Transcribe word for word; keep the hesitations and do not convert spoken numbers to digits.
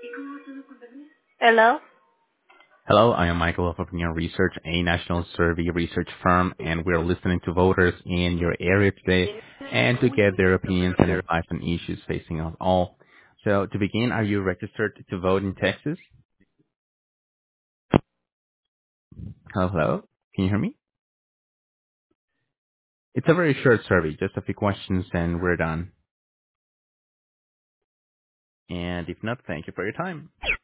Hello? Hello, I am Michael of Opinion Research, a national survey research firm, and we're listening to voters in your area today and to get their opinions and advice on issues facing us all. So to begin, are you registered to vote in Texas? Hello, hello? Can you hear me? It's a very short survey, just a few questions and we're done. And if not, thank you for your time.